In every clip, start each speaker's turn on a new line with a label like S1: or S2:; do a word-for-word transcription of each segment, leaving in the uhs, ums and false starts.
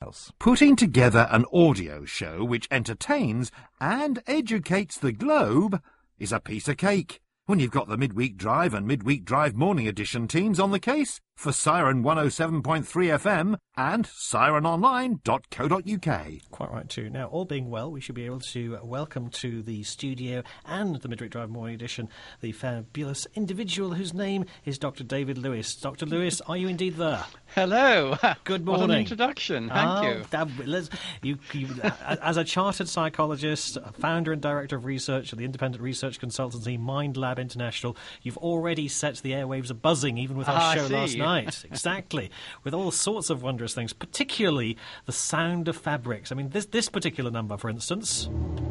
S1: else. Putting together an audio show which entertains and educates the globe is a piece of cake. When you've got the Midweek Drive and Midweek Drive Morning Edition teams on the case for Siren one oh seven point three F M and siren online dot co dot U K.
S2: Quite right too. Now, all being well, we should be able to welcome to the studio and the Midweek Drive Morning Edition the fabulous individual whose name is Doctor David Lewis. Doctor Lewis, are you indeed there?
S3: Hello.
S2: Good morning.
S3: What an introduction. Thank
S2: oh,
S3: you.
S2: That, you, you as a chartered psychologist, founder and director of research at the independent research consultancy Mind Lab International, you've already set the airwaves a-buzzing, even with our
S3: ah,
S2: show
S3: I see.
S2: last night. Exactly. With all sorts of wondrous things, particularly the sound of fabrics. I mean, this, this particular number, for instance,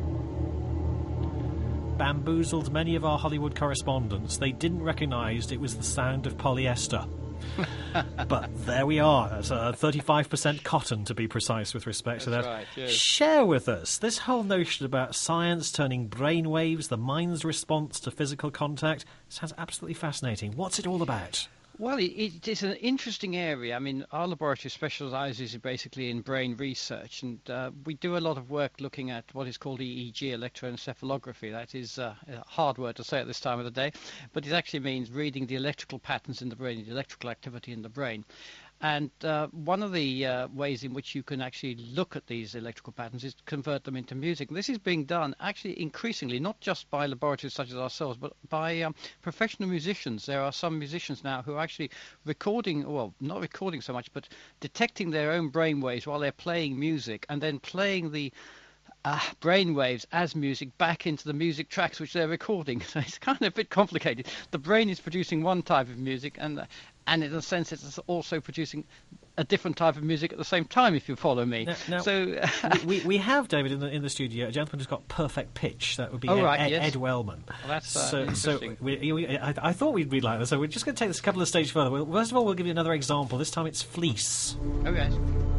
S2: bamboozled many of our Hollywood correspondents. They didn't recognise it was the sound of polyester. But there we are. It's uh, thirty-five percent cotton, to be precise, with respect
S3: That's
S2: to that.
S3: Right, yes.
S2: Share with us this whole notion about science turning brain waves, the mind's response to physical contact. Sounds absolutely fascinating. What's it all about?
S3: Well, it, it is an interesting area. I mean, our laboratory specialises basically in brain research, and uh, we do a lot of work looking at what is called E E G, electroencephalography. That is uh, a hard word to say at this time of the day, but it actually means reading the electrical patterns in the brain, the electrical activity in the brain. And uh, one of the uh, ways in which you can actually look at these electrical patterns is to convert them into music. And this is being done actually increasingly, not just by laboratories such as ourselves, but by um, professional musicians. There are some musicians now who are actually recording, well, not recording so much, but detecting their own brain waves while they're playing music and then playing the Uh, brain waves as music back into the music tracks which they're recording. So it's kind of a bit complicated. The brain is producing one type of music, and uh, and in a sense it's also producing a different type of music at the same time, if you follow me.
S2: Now, now,
S3: so
S2: we, we have, David, in the in the studio, a gentleman who's got perfect pitch. That would be
S3: oh,
S2: Ed,
S3: right,
S2: Ed,
S3: yes.
S2: Ed Wellman.
S3: Well, that's uh,
S2: so,
S3: interesting.
S2: so we, we, I, I thought we'd be like that. So we're just going to take this a couple of stages further. Well, first of all, we'll give you another example. This time it's fleece.
S3: Oh, yes.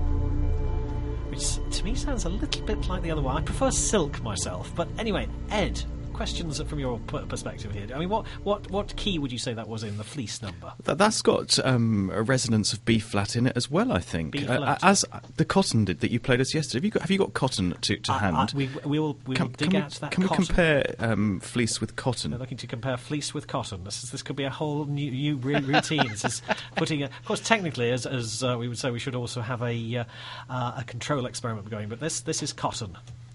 S2: Which to me sounds a little bit like the other one. I prefer silk myself. But anyway, Ed, questions from your p- perspective here. I mean, what, what, what key would you say that was in the fleece number?
S4: That, that's got um, a resonance of B flat in it as well, I think.
S2: B
S4: Uh,
S2: flat.
S4: as the cotton did that you played us yesterday. Have you got, have you got cotton to, to
S2: I,
S4: hand?
S2: I, we, we will, we
S4: can,
S2: will dig
S4: can
S2: out
S4: we,
S2: that
S4: Can
S2: cotton.
S4: we compare um, fleece with cotton?
S2: They're looking to compare fleece with cotton. This is, this could be a whole new, new routine. This is putting, a, of course, technically, as, as uh, we would say, we should also have a uh, uh, a control experiment going. But this this is cotton.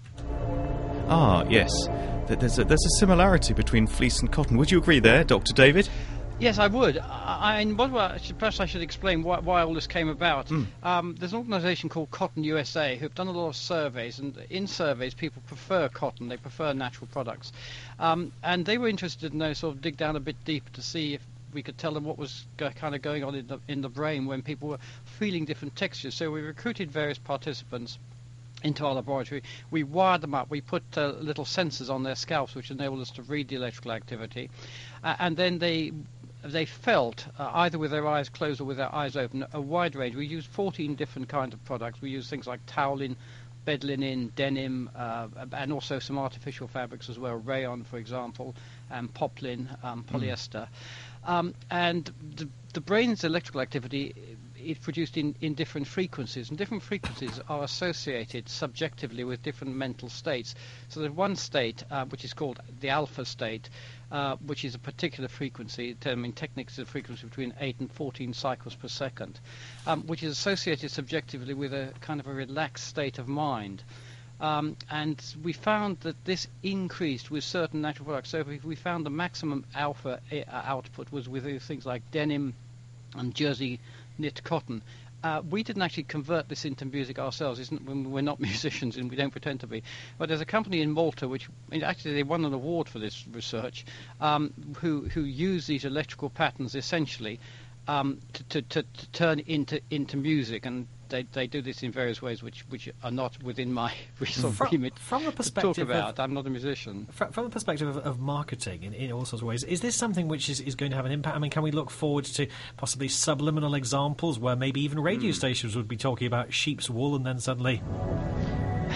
S4: Ah, yes. There's a, there's a similarity between fleece and cotton. Would you agree there, Doctor David?
S3: Yes, I would. I, I, what, well, perhaps I should explain why, why all this came about.
S4: Mm.
S3: Um, there's an organisation called Cotton U S A who've done a lot of surveys, and in surveys people prefer cotton, they prefer natural products. Um, and they were interested in those, sort of dig down a bit deeper to see if we could tell them what was go, kind of going on in the, in the brain when people were feeling different textures. So we recruited various participants into our laboratory. We wired them up. We put uh, little sensors on their scalps which enabled us to read the electrical activity. Uh, and then they they felt, uh, either with their eyes closed or with their eyes open, a wide range. We used fourteen different kinds of products. We used things like towelin, bed linen, denim, uh, and also some artificial fabrics as well, rayon, for example, and poplin, um, polyester. Mm. Um, and the, the brain's electrical activity is produced in, in different frequencies, and different frequencies are associated subjectively with different mental states. So there's one state, uh, which is called the alpha state, uh, which is a particular frequency. I mean, technically it's a frequency between eight and fourteen cycles per second, um, which is associated subjectively with a kind of a relaxed state of mind. Um, and we found that this increased with certain natural products. So if we found the maximum alpha uh, output was with things like denim and jersey knit cotton. Uh, we didn't actually convert this into music ourselves. Isn't, we're not musicians and we don't pretend to be. But there's a company in Malta which actually they won an award for this research, um, who who use these electrical patterns essentially um, to, to, to, to turn into into music, and they they do this in various ways which which are not within my sort of remit
S2: from the
S3: to
S2: perspective
S3: talk about.
S2: of,
S3: I'm not a musician.
S2: From, from the perspective of, of marketing in, in all sorts of ways, is this something which is, is going to have an impact? I mean, can we look forward to possibly subliminal examples where maybe even radio mm. stations would be talking about sheep's wool and then suddenly...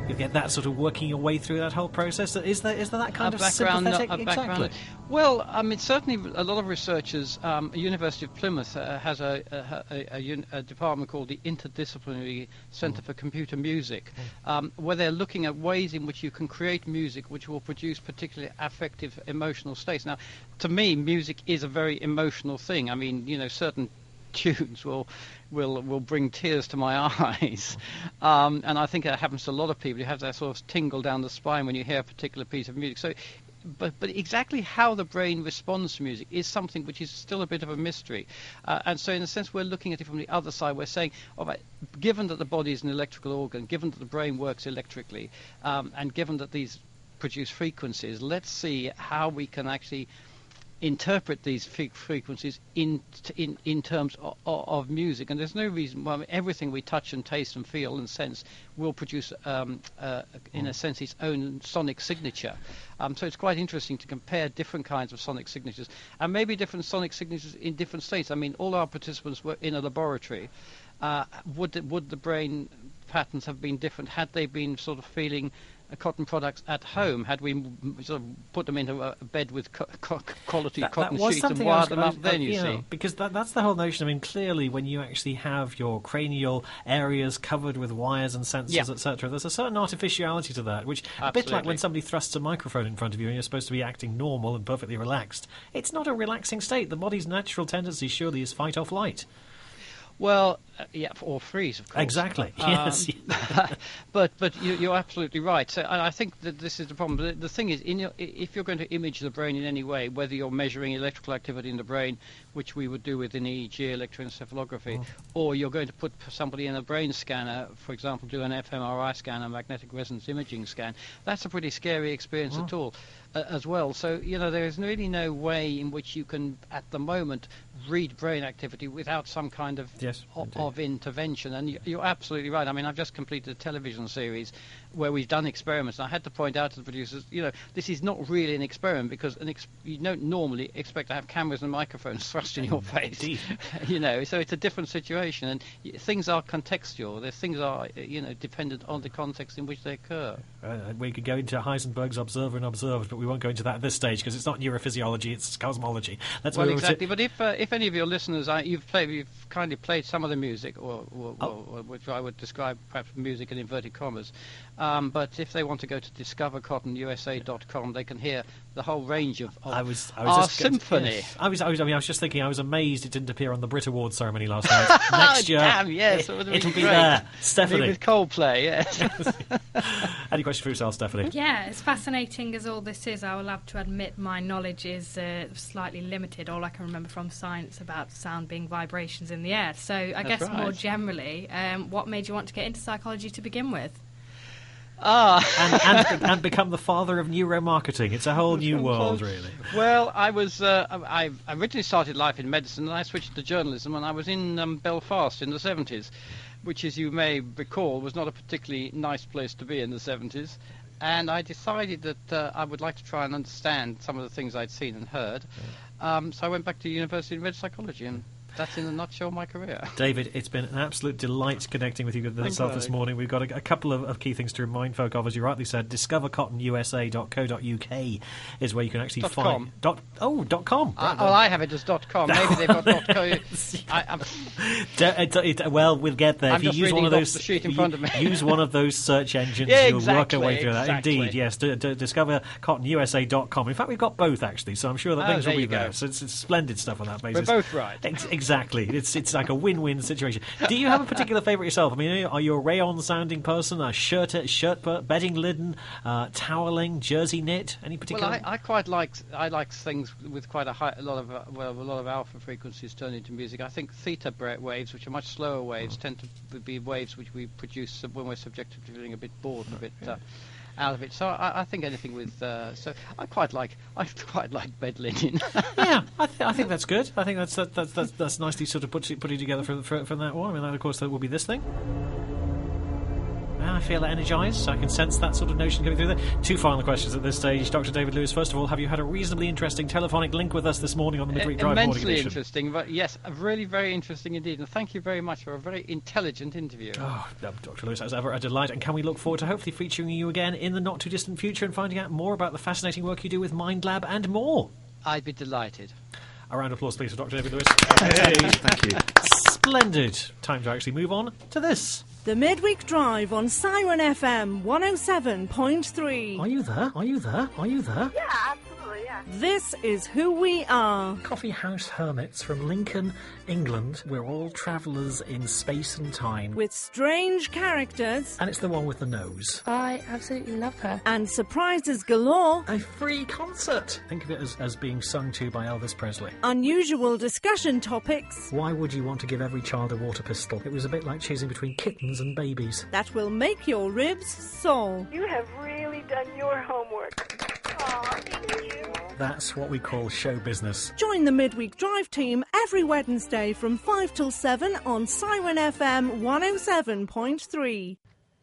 S2: you get that sort of working your way through that whole process. Is there is there that kind
S3: a
S2: of
S3: background,
S2: sympathetic?
S3: a background.
S2: Exactly.
S3: Well, I mean, certainly a lot of researchers. Um, University of Plymouth uh, has a a, a, a, un- a department called the Interdisciplinary Centre
S2: Mm.
S3: for Computer Music, um, where they're looking at ways in which you can create music which will produce particularly affective, emotional states. Now, to me, music is a very emotional thing. I mean, you know, certain tunes will will will bring tears to my eyes, um, and I think that happens to a lot of people. You have that sort of tingle down the spine when you hear a particular piece of music. So, but but exactly how the brain responds to music is something which is still a bit of a mystery. Uh, and so, in a sense, we're looking at it from the other side. We're saying, all right, given that the body is an electrical organ, given that the brain works electrically, um, and given that these produce frequencies, let's see how we can actually interpret these fre- frequencies in, in in terms of, of music. And there's no reason why everything we touch and taste and feel and sense will produce, um, uh, in a sense, its own sonic signature. Um, so it's quite interesting to compare different kinds of sonic signatures, and maybe different sonic signatures in different states. I mean, all our participants were in a laboratory. Uh, would the, would the brain patterns have been different had they been sort of feeling uh, cotton products at home? Had we m- sort of put them into a bed with co- co- quality
S2: That,
S3: cotton
S2: that was
S3: sheets and
S2: something I was-
S3: wired them
S2: I
S3: up?
S2: was-
S3: Then you
S2: you know,
S3: see.
S2: because that, that's the whole notion. I mean, clearly, when you actually have your cranial areas covered with wires and sensors,
S3: Yeah.
S2: et cetera, there's a certain artificiality to that, which a bit like
S3: Absolutely.
S2: when somebody thrusts a microphone in front of you and you're supposed to be acting normal and perfectly relaxed. It's not a relaxing state. The body's natural tendency surely is fight off light.
S3: Well, uh, yeah, or freeze, of course.
S2: Exactly.
S3: Um,
S2: Yes.
S3: but but you, you're absolutely right. So and I think that this is the problem. The, the thing is, in your, i- if you're going to image the brain in any way, whether you're measuring electrical activity in the brain, which we would do with an E E G, electroencephalography,
S2: Mm.
S3: or you're going to put somebody in a brain scanner, for example, do an fMRI scan, a magnetic resonance imaging scan, that's a pretty scary experience
S2: Mm.
S3: at all, uh, as well. So, you know, there is really no way in which you can, at the moment, read brain activity without some kind of
S2: Yes,
S3: o-
S2: indeed.
S3: of intervention. And you- you're absolutely right. I mean, I've just completed a television series where we've done experiments, and I had to point out to the producers, you know, this is not really an experiment, because an ex- you don't normally expect to have cameras and microphones thrust in your face.
S2: Indeed.
S3: You know, so it's a different situation, and y- things are contextual. The things are, uh, you know, dependent on the context in which they occur.
S2: Uh, we could go into Heisenberg's observer and observed, but we won't go into that at this stage because it's not neurophysiology, it's cosmology. That's
S3: Well,
S2: where we were to-
S3: exactly. But if uh, if any of your listeners, uh, you've played, you've kindly played some of the music, or, or,
S2: Oh.
S3: or, or which I would describe perhaps music in inverted commas. Um, but if they want to go to discover cotton U S A dot com, they can hear the whole range of, of
S2: I was, I was
S3: our
S2: just going to-
S3: symphony.
S2: yes. I was, I was, I mean, I was just thinking. I was amazed it didn't appear on the Brit Awards ceremony last night. Next year,
S3: Damn, yes,
S2: it,
S3: it would have
S2: it'll
S3: been
S2: be
S3: great.
S2: there.
S3: Me
S2: Stephanie,
S3: with Coldplay, yes.
S2: any question for yourself, Stephanie?
S5: Yeah, as fascinating as all this is, I will have to admit my knowledge is uh, slightly limited. All I can remember from science about sound being vibrations in the air. So I
S3: That's
S5: guess more
S3: right.
S5: generally, um, what made you want to get into psychology to begin with?
S3: Ah.
S2: and, and, and become the father of neuromarketing. It's a whole new world, really.
S3: Well, I was. Uh, I I originally started life in medicine, and I switched to journalism, and I was in um, Belfast in the seventies, which, as you may recall, was not a particularly nice place to be in the seventies. And I decided that uh, I would like to try and understand some of the things I'd seen and heard. Um, so I went back to university and read psychology, and that's in a nutshell my career.
S2: David, it's been an absolute delight connecting with you with
S3: Thank
S2: yourself
S3: you,
S2: this
S3: Alec.
S2: morning. We've got a, a couple of, of key things to remind folk of, as you rightly said. discover cotton U S A dot co dot U K is where you can actually
S3: Dot
S2: find...
S3: com.
S2: Dot, oh, dot com.
S3: Uh,
S2: Right,
S3: well, I have it as dot .com. Maybe they've got dot .co. I, I'm,
S2: D- it- it- well, we'll get there.
S3: I'm
S2: if you
S3: just
S2: use one
S3: reading
S2: of
S3: off
S2: those,
S3: the sheet in
S2: you-
S3: front of me.
S2: use one of those search engines,
S3: Yeah,
S2: you'll work your way
S3: exactly,
S2: through that.
S3: exactly.
S2: Indeed, yes. D- d- discover cotton U S A dot com. In fact, we've got both actually, so I'm sure that
S3: Oh,
S2: things will
S3: there
S2: be
S3: you go.
S2: there. So it's, it's splendid stuff on that basis.
S3: we're both right.
S2: Ex- exactly. It's it's like a win-win situation. Do you have a particular favourite yourself? I mean, are you a rayon-sounding person, a shirt, shirt, bedding linen, uh, toweling, jersey knit? Any particular?
S3: Well, I, I quite like I like things with quite a high, a lot of uh, well, a lot of alpha frequencies turned into music. I think theta bre- waves, which are much slower waves, tend to be waves which we produce when we're subjected to feeling a bit bored and a bit uh, out of it. So I, I think anything with uh, so I quite like I quite like bed linen.
S2: yeah, I, th- I think that's good. I think that's that, that's, that's that's nicely sort of put putting together from from from that one. I mean, that, of course, that will be this thing. Ah, feel energised. I can sense that sort of notion coming through there. Two final questions at this stage. Doctor David Lewis, first of all, have you had a reasonably interesting telephonic link with us this morning on the Midweek Drive Morning Edition?
S3: Immensely interesting, but yes, really very interesting indeed. And thank you very much for a very intelligent interview.
S2: Oh, Doctor Lewis, as ever, a delight. And can we look forward to hopefully featuring you again in the not-too-distant future and finding out more about the fascinating work you do with Mind Lab and more?
S3: I'd be delighted.
S2: A round of applause, please, for Doctor David Lewis.
S4: Thank you.
S2: Splendid. Time to actually move on to this.
S6: The Midweek Drive on Siren F M one oh seven point three.
S2: Are you there? Are you there? Are you there?
S7: Yeah, absolutely, yeah.
S6: This is who we are.
S2: Coffee House Hermits from Lincoln, England. We're all travellers in space and time.
S6: With strange characters.
S2: And it's the one with the nose.
S8: I absolutely love her.
S6: And surprises galore.
S2: A free concert. Think of it as, as being sung to by Elvis Presley.
S6: Unusual discussion topics.
S2: Why would you want to give every child a water pistol? It was a bit like choosing between kittens and babies.
S6: That will make your ribs sore.
S7: You have really done your homework. Aw, thank you.
S2: That's what we call show business.
S6: Join the Midweek Drive team every Wednesday from five till seven on Siren F M one oh seven point three.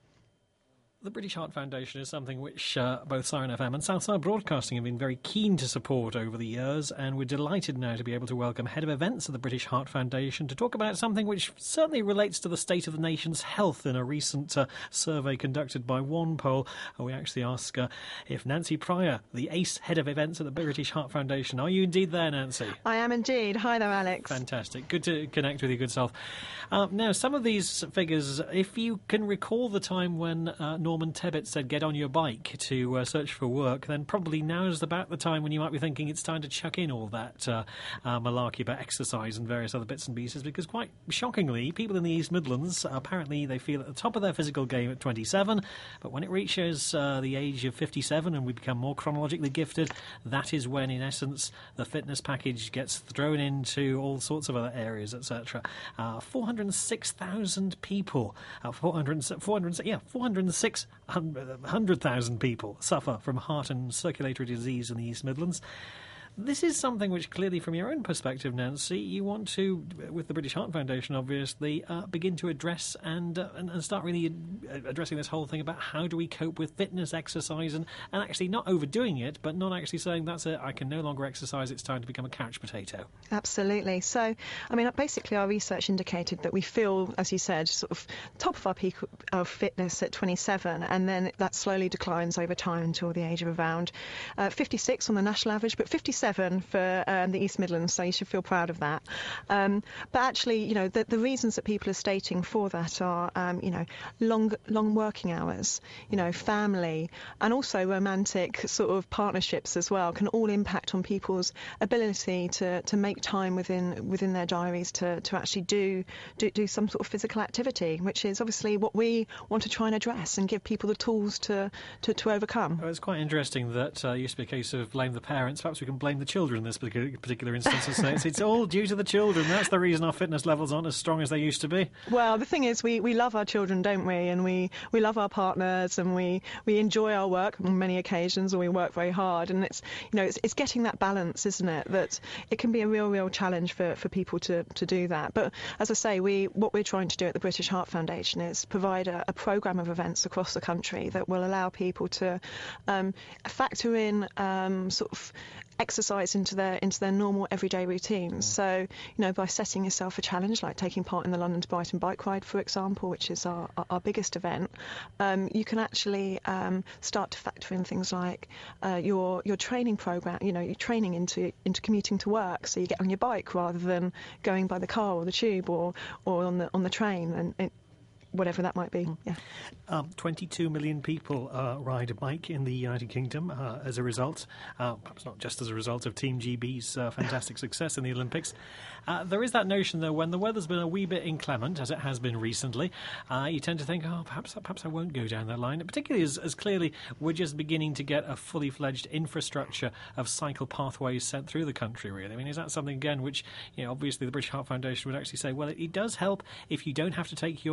S2: The British Heart Foundation is something which uh, both Siren F M and Southside Broadcasting have been very keen to support over the years, and we're delighted now to be able to welcome Head of Events of the British Heart Foundation to talk about something which certainly relates to the state of the nation's health. In a recent uh, survey conducted by OnePoll, uh, we actually ask uh, if Nancy Pryor, the ACE Head of Events at the British Heart Foundation, are you indeed there, Nancy?
S9: I am indeed. Hi there, Alex.
S2: Fantastic. Good to connect with you, good self. Uh, now, some of these figures, if you can recall the time when uh, Norman Tebbit said get on your bike to uh, search for work, then probably now's about the time when you might be thinking it's time to chuck in all that uh, uh, malarkey about exercise and various other bits and pieces, because quite shockingly, people in the East Midlands, apparently they feel at the top of their physical game at twenty-seven, but when it reaches uh, the age of fifty-seven and we become more chronologically gifted, that is when, in essence, the fitness package gets thrown into all sorts of other areas, et cetera. Uh, four hundred six thousand people, uh, four hundred, four hundred, yeah, four hundred six one hundred thousand people suffer from heart and circulatory disease in the East Midlands. This is something which clearly, from your own perspective, Nancy, you want to, with the British Heart Foundation, obviously, uh, begin to address and, uh, and and start really addressing this whole thing about how do we cope with fitness, exercise, and, and actually not overdoing it, but not actually saying that's it, I can no longer exercise, it's time to become a couch potato.
S9: Absolutely. So, I mean, basically our research indicated that we feel, as you said, sort of top of our peak of fitness at twenty-seven, and then that slowly declines over time until the age of around uh, fifty-six on the national average, but fifty-seven for um, the East Midlands, so you should feel proud of that. Um, but actually, you know, the, the reasons that people are stating for that are, um, you know, long long working hours, you know, family, and also romantic sort of partnerships as well can all impact on people's ability to, to make time within within their diaries to, to actually do, do do some sort of physical activity, which is obviously what we want to try and address and give people the tools to, to, to overcome.
S2: Well, it's quite interesting that uh, used to be a case of blame the parents. Perhaps we can blame the children in this particular, particular instance and say it's, it's all due to the children. That's the reason our fitness levels aren't as strong as they used to be.
S9: Well, the thing is, we, we love our children, don't we? And we, we love our partners, and we, we enjoy our work on many occasions, and we work very hard. And it's, you know, it's, it's getting that balance, isn't it? That it can be a real, real challenge for, for people to, to do that. But as I say, we what we're trying to do at the British Heart Foundation is provide a, a programme of events across the country that will allow people to um, factor in um, sort of exercise into their into their normal everyday routines. So, you know, by setting yourself a challenge like taking part in the London to Brighton bike ride, for example, which is our, our, our biggest event, um, you can actually um, start to factor in things like uh, your your training program. You know, your training into into commuting to work. So you get on your bike rather than going by the car or the tube or or on the on the train, and it, whatever that might be. Yeah.
S2: Um, twenty-two million people uh, ride a bike in the United Kingdom uh, as a result, uh, perhaps not just as a result of Team G B's uh, fantastic success in the Olympics. Uh, there is that notion, though, when the weather's been a wee bit inclement, as it has been recently, uh, you tend to think, oh, perhaps perhaps I won't go down that line, particularly as, as clearly we're just beginning to get a fully fledged infrastructure of cycle pathways sent through the country, really. I mean, is that something, again, which, you know, obviously the British Heart Foundation would actually say, well, it, it does help if you don't have to take your uh,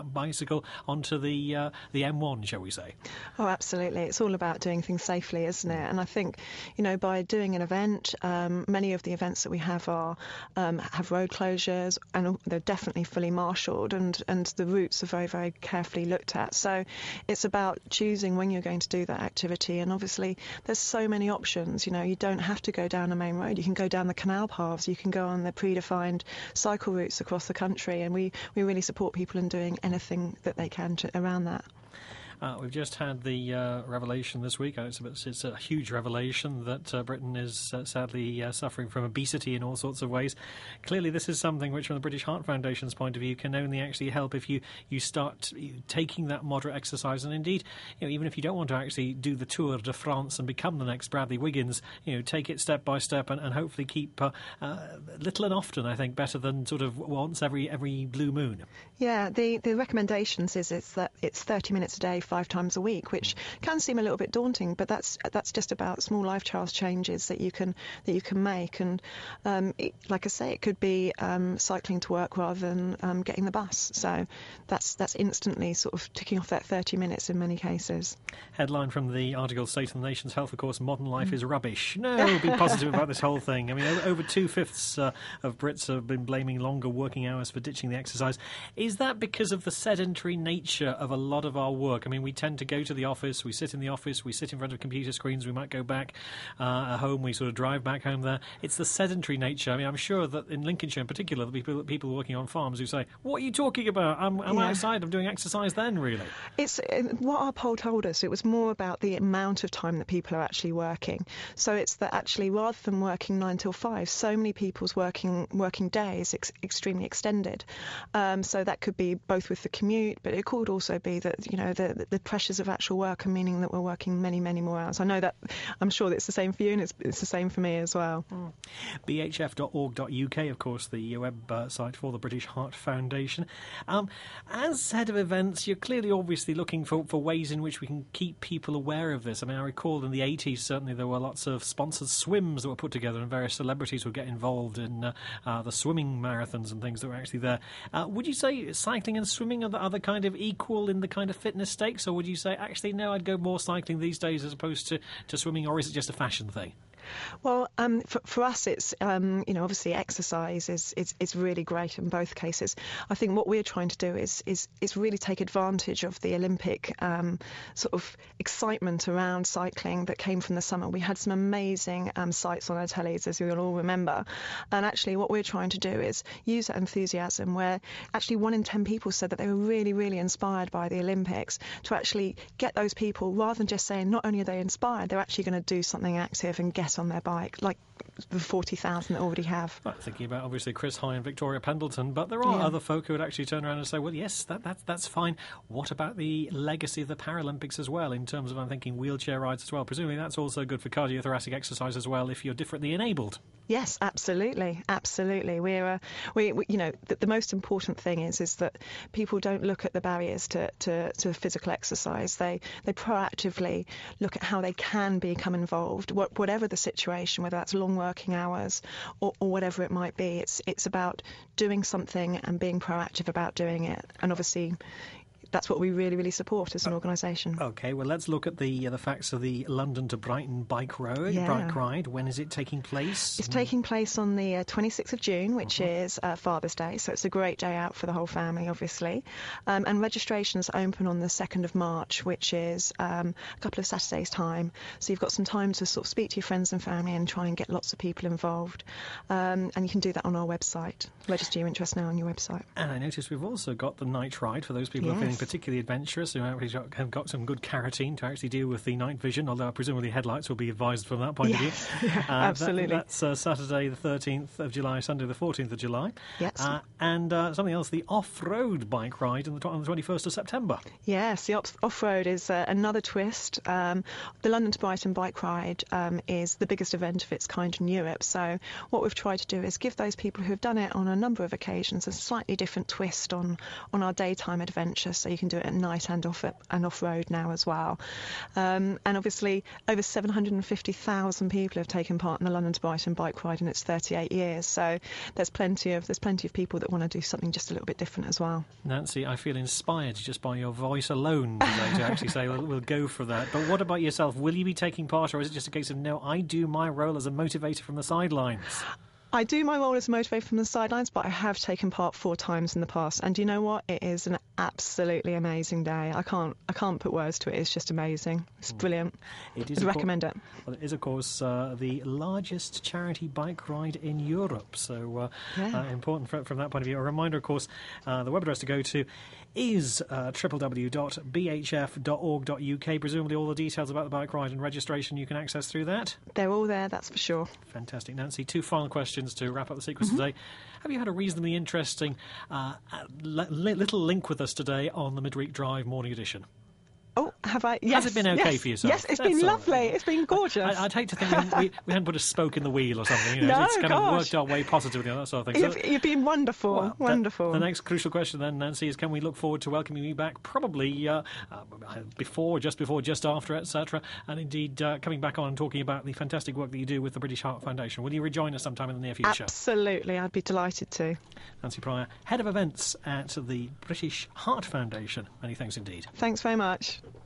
S2: that bicycle onto the uh, the M one, shall we say?
S9: Oh, absolutely. It's all about doing things safely, isn't it? And I think, you know, by doing an event, um, many of the events that we have are um, have road closures, and they're definitely fully marshalled, and, and the routes are very, very carefully looked at. So it's about choosing when you're going to do that activity. And obviously, there's so many options. You know, you don't have to go down a main road. You can go down the canal paths. You can go on the predefined cycle routes across the country. And we, we really support people in doing anything that they can to, around that.
S2: Uh, we've just had the uh, revelation this week. It's a, bit, it's a huge revelation that uh, Britain is uh, sadly uh, suffering from obesity in all sorts of ways. Clearly, this is something which, from the British Heart Foundation's point of view, can only actually help if you, you start taking that moderate exercise. And indeed, you know, even if you don't want to actually do the Tour de France and become the next Bradley Wiggins, you know, take it step by step and, and hopefully keep uh, uh, little and often, I think, better than sort of once every every blue moon.
S9: Yeah, the, the recommendations is it's that it's thirty minutes a day, five times a week, which can seem a little bit daunting, but that's that's just about small lifestyle changes that you can that you can make. And um, it, like I say, it could be um, cycling to work rather than um, getting the bus. So that's that's instantly sort of ticking off that thirty minutes in many cases.
S2: Headline from the article: State of the Nation's Health, of course, modern life mm. is rubbish. No, be positive about this whole thing. I mean, over two-fifths uh, of Brits have been blaming longer working hours for ditching the exercise. Is that because of the sedentary nature of a lot of our work? I mean, we tend to go to the office, we sit in the office, we sit in front of computer screens, we might go back uh, at home, we sort of drive back home there. It's the sedentary nature. I mean, I'm sure that in Lincolnshire in particular, the people, people working on farms who say, what are you talking about? I'm, I'm yeah. outside, I'm doing exercise then, really.
S9: It's uh, what our poll told us. It was more about the amount of time that people are actually working. So it's that actually, rather than working nine till five, so many people's working working days ex- extremely extended. Um, so that could be both with the commute, but it could also be that, you know, the, the pressures of actual work are meaning that we're working many, many more hours. I know that, I'm sure that it's the same for you, and it's, it's the same for me as well.
S2: Mm. b h f dot org dot u k, of course, the web uh, site for the British Heart Foundation. Um, as head of events, you're clearly obviously looking for, for ways in which we can keep people aware of this. I mean, I recall in the eighties, certainly there were lots of sponsored swims that were put together, and various celebrities would get involved in uh, uh, the swimming marathons and things that were actually there. Uh, would you say cycling and swimming are the, are the kind of equal in the kind of fitness stakes, or would you say, actually, no, I'd go more cycling these days as opposed to, to swimming, or is it just a fashion thing?
S9: Well, um, for, for us, it's, um, you know, obviously exercise is, is, is really great in both cases. I think what we're trying to do is is, is really take advantage of the Olympic um, sort of excitement around cycling that came from the summer. We had some amazing um, sights on our tellies, as you'll all remember. And actually what we're trying to do is use that enthusiasm where actually one in ten people said that they were really, really inspired by the Olympics, to actually get those people, rather than just saying not only are they inspired, they're actually going to do something active and get on their bike, like the forty thousand that already have.
S2: Well, thinking about obviously Chris High and Victoria Pendleton, but there are yeah. other folk who would actually turn around and say, well, yes, that, that that's fine. What about the legacy of the Paralympics as well, in terms of, I'm thinking, wheelchair rides as well? Presumably that's also good for cardiothoracic exercise as well if you're differently enabled.
S9: Yes, absolutely, absolutely. We're, uh, we, we, you know, the, the most important thing is is that people don't look at the barriers to, to, to physical exercise. They they proactively look at how they can become involved, what, whatever the situation, whether that's long working hours or, or whatever it might be. It's it's about doing something and being proactive about doing it, and obviously that's what we really, really support as an organisation.
S2: OK, well, let's look at the uh, the facts of the London to Brighton bike road,
S9: yeah.
S2: bike ride. When is it taking place?
S9: It's mm. taking place on the uh, twenty-sixth of June, which uh-huh. is uh, Father's Day, so it's a great day out for the whole family, obviously. Um, and registrations open on the second of March, which is um, a couple of Saturdays' time. So you've got some time to sort of speak to your friends and family and try and get lots of people involved. Um, and you can do that on our website. Register your interest now on your website.
S2: And I noticed we've also got the night ride for those people
S9: yes.
S2: who are feeling particularly adventurous, who have got some good carotene to actually deal with the night vision, although presumably headlights will be advised from that point
S9: yes.
S2: of view.
S9: yeah,
S2: uh,
S9: absolutely.
S2: That, that's uh, Saturday the thirteenth of July, Sunday the fourteenth of July.
S9: Yes.
S2: Uh, and uh, something else, the off-road bike ride on the, on the twenty-first of September.
S9: Yes, the off- off-road is uh, another twist. Um, the London to Brighton bike ride um, is the biggest event of its kind in Europe. So what we've tried to do is give those people who have done it on a number of occasions a slightly different twist on, on our daytime adventure. So so you can do it at night and off and off road now as well. Um, and obviously, over seven hundred fifty thousand people have taken part in the London to Brighton bike ride in its thirty-eight years. So there's plenty of there's plenty of people that want to do something just a little bit different as well.
S2: Nancy, I feel inspired just by your voice alone today to actually say we'll, we'll go for that. But what about yourself? Will you be taking part, or is it just a case of no, I do my role as a motivator from the sidelines?
S9: I do my role as a motivator from the sidelines, but I have taken part four times in the past. And you know what? It is an absolutely amazing day. I can't I can't put words to it. It's just amazing. It's brilliant.
S2: It is
S9: I'd recommend it.
S2: Well, it is, of course, uh, the largest charity bike ride in Europe. So uh,
S9: Yeah.
S2: uh, important from, from that point of view. A reminder, of course, uh, the web address to go to is uh, w w w dot b h f dot org dot u k. Presumably all the details about the bike ride and registration you can access through that.
S9: They're all there, that's for sure.
S2: Fantastic. Nancy, two final questions to wrap up the sequence today. Have you had a reasonably interesting uh, li- little link with us today on the Midweek Drive Morning Edition?
S9: Oh, have I? Yes.
S2: Has it been okay
S9: yes,
S2: for yourself?
S9: Yes, it's
S2: That's
S9: been
S2: all
S9: lovely.
S2: right.
S9: It's been gorgeous.
S2: I, I'd hate to think we, we, we hadn't put a spoke in the wheel or something. You know,
S9: No,
S2: it's kind
S9: gosh.
S2: of worked our way positively and that sort of thing. So,
S9: You've, you've been wonderful,
S2: well, the-
S9: wonderful.
S2: The, next crucial question then, Nancy, is can we look forward to welcoming you back probably uh, uh, before, just before, just after, et cetera, and indeed uh, coming back on and talking about the fantastic work that you do with the British Heart Foundation. Will you rejoin us sometime in the near future?
S9: Absolutely, I'd be delighted to.
S2: Nancy Pryor, Head of Events at the British Heart Foundation. Many thanks indeed.
S9: Thanks very much.